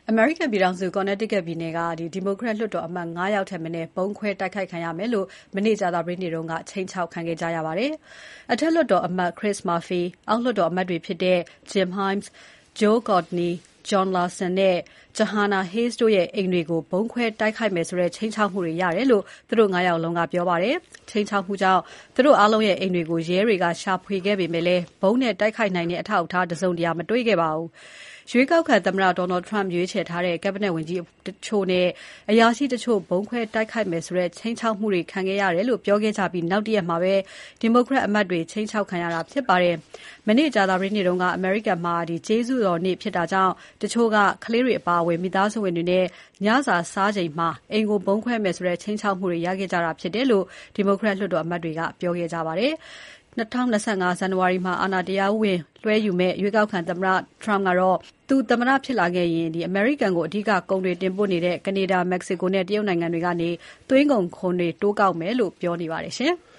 အမေရိကန်ပြည်ထောင်စု Connecticut ပြည်နယ်ကဒီမိုကရက်လွှတ်တော်အမတ် ၅ ယောက်ထက်မနည်း ဗုံးခွဲတိုက်ခိုက်ခံရမယ်လို့ မနေ့ကြာသပတေးနေ့က ခြိမ်းခြောက်ခံခဲ့ကြရပါတယ်။ အထက်လွှတ်တော်အမတ် Chris Murphy၊ အောက်လွှတ်တော်အမတ်တွေဖြစ်တဲ့ Jim Himes, Joe Courtney, John Larson နဲ့ Jahana Hayes တို့ရဲ့ အိမ်တွေကို ဗုံးခွဲတိုက်ခိုက်မယ်ဆိုတဲ့ ခြိမ်းခြောက်မှုတွေရတယ်လို့ သူတို့ ၅ ယောက်လုံးက ပြောပါတယ်။ ခြိမ်းခြောက်မှုကြောင့် သူတို့အားလုံးရဲ့ အိမ်တွေကို ရဲတွေက ရှာဖွေခဲ့ပေမဲ့ ဗုံးနဲ့တိုက်ခိုက်နိုင်တဲ့ အထောက်အထား တစုံတရာ မတွေ့ခဲ့ပါဘူး။ ရွေးကောက်ခံသမ္မတ Donald Trump ရွေးချယ်ထားတဲ့ Cabinet ဝန်ကြီးတချို့နဲ့ အရာရှိတချို့ ဗုံးခွဲတိုက်ခိုက်မယ်ဆိုတဲ့ ခြိမ်းခြောက်မှုတွေ ခံခဲ့ရတယ်လို့ ပြောခဲ့ကြပြီး နောက်တရက်မှာပဲ ဒီမိုကရက်အမတ်တွေ ခြိမ်းခြောက်ခံရတာဖြစ်ပါတယ်။ မနေ့ကြာသပတေးနေ့က အမေရိကန်မှာ ကျေးဇူးတော်နေ့ဖြစ်တာကြောင့် တချို့က ကလေးတွေအပါအဝင် မိသားစုဝင်တွေနဲ့ ညစာစားချိန်မှာ အိမ်ကို ဗုံးခွဲမယ်ဆိုတဲ့ ခြိမ်းခြောက်မှုတွေ ရခဲ့ကြတာဖြစ်တယ်လို့ ဒီမိုကရက်လွှတ်တော်အမတ်တွေက ပြောခဲ့ကြပါတယ်။ ၂၀၂၅ ဇန်နဝါရီမှာ အာဏာတရားဝင်လွှဲယူမယ့် ရွေးကောက်ခံသမ္မတ Trump ကတော့ သူသမ္မတဖြစ်လာခဲ့ရင် အမေရိကန်ကို အဓိကကုန်တွေတင်ပို့နေတဲ့ ကနေဒါ၊ မက္ကဆီကိုနဲ့ တရုတ်နိုင်ငံတွေကနေ သွင်းကုန်ခွန်တွေ တိုးကောက်မယ်လို့ ပြောနေပါတယ်။